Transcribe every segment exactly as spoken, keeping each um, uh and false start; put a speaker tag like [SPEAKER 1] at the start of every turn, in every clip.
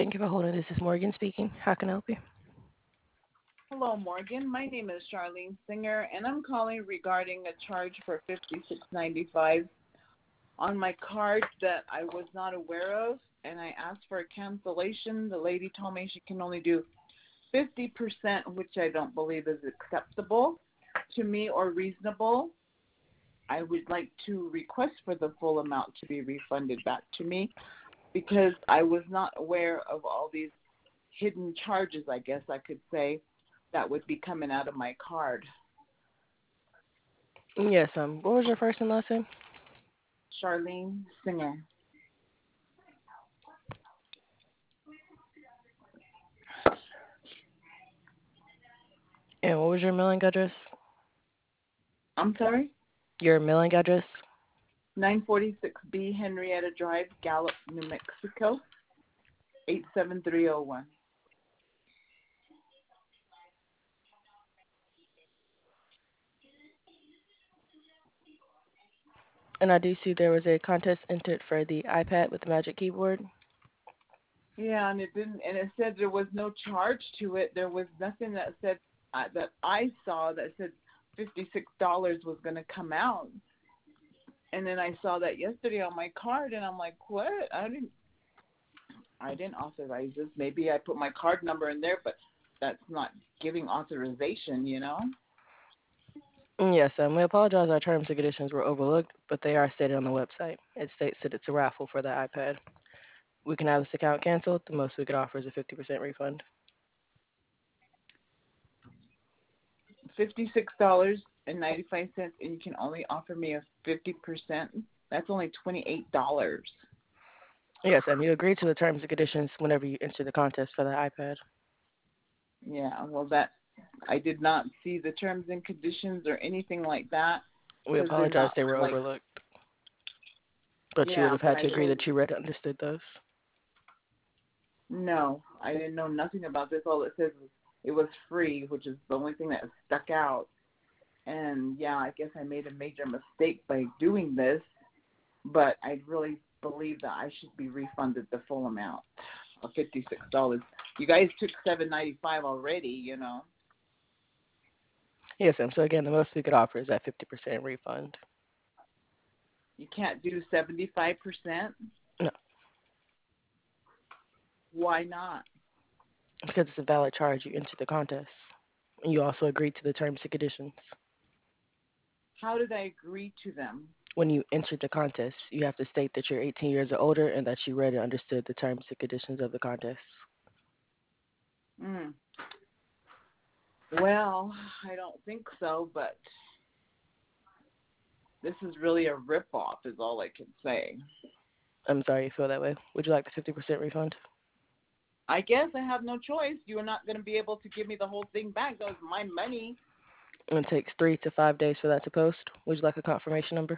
[SPEAKER 1] Thank you for holding. This is Morgan speaking. How can I help you?
[SPEAKER 2] Hello, Morgan. My name is Charlene Singer, and I'm calling regarding a charge for fifty-six ninety-five on my card that I was not aware of, and I asked for a cancellation. The lady told me she can only do fifty percent, which I don't believe is acceptable to me or reasonable. I would like to request for the full amount to be refunded back to me because I was not aware of all these hidden charges, I guess I could say, that would be coming out of my card.
[SPEAKER 1] Yes, um, what was your first and last name?
[SPEAKER 2] Charlene Singer.
[SPEAKER 1] And what was your mailing address?
[SPEAKER 2] I'm sorry?
[SPEAKER 1] Your mailing address?
[SPEAKER 2] nine forty-six B Henrietta Drive, Gallup, New Mexico, eight seven three oh one.
[SPEAKER 1] And I do see there was a contest entered for the iPad with the Magic Keyboard.
[SPEAKER 2] Yeah, and it didn't, and it said there was no charge to it. There was nothing that said uh, that I saw that said fifty-six dollars was going to come out. And then I saw that yesterday on my card, and I'm like, what? I didn't, I didn't authorize this. Maybe I put my card number in there, but that's not giving authorization, you know.
[SPEAKER 1] Yes, um, we apologize our terms and conditions were overlooked, but they are stated on the website. It states that it's a raffle for the iPad. We can have this account canceled. The most we could offer is a fifty percent refund.
[SPEAKER 2] fifty-six dollars and ninety-five cents, and you can only offer me a fifty percent. That's only twenty-eight dollars.
[SPEAKER 1] Yes, um, you agree to the terms and conditions whenever you enter the contest for the iPad.
[SPEAKER 2] Yeah, well, that I did not see the terms and conditions or anything like that
[SPEAKER 1] We
[SPEAKER 2] because they're
[SPEAKER 1] apologize
[SPEAKER 2] not
[SPEAKER 1] they were
[SPEAKER 2] like,
[SPEAKER 1] overlooked, but you would
[SPEAKER 2] yeah,
[SPEAKER 1] have
[SPEAKER 2] but
[SPEAKER 1] had
[SPEAKER 2] I
[SPEAKER 1] to agree
[SPEAKER 2] really,
[SPEAKER 1] that you read and understood those.
[SPEAKER 2] no, I didn't know nothing about this. All it says was it was free, which is the only thing that stuck out. And yeah, I guess I made a major mistake by doing this, but I really believe that I should be refunded the full amount of fifty-six dollars. You guys took seven ninety-five already, you know.
[SPEAKER 1] Yes, ma'am. So again, the most we could offer is that fifty percent refund.
[SPEAKER 2] You can't do seventy-five percent.
[SPEAKER 1] No,
[SPEAKER 2] Why not?
[SPEAKER 1] because it's a valid charge. You entered the contest. And you also agreed to the terms and conditions.
[SPEAKER 2] How did I agree to them?
[SPEAKER 1] When you entered the contest, you have to state that you're eighteen years or older and that you read and understood the terms and conditions of the contest.
[SPEAKER 2] Mm. Well, I don't think so, but this is really a ripoff is all I can say.
[SPEAKER 1] I'm sorry you feel that way. Would you like the fifty percent refund?
[SPEAKER 2] I guess I have no choice. You are not going to be able to give me the whole thing back. That was my money.
[SPEAKER 1] And it takes three to five days for that to post. Would you like a confirmation number?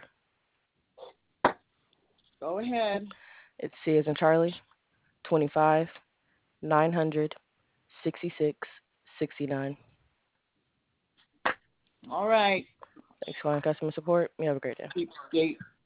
[SPEAKER 2] Go ahead.
[SPEAKER 1] It's C as in Charlie, twenty-five, nine hundred, sixty-six, sixty-nine.
[SPEAKER 2] All right.
[SPEAKER 1] Thanks for calling customer support. You have a great day.
[SPEAKER 2] Cheapskate.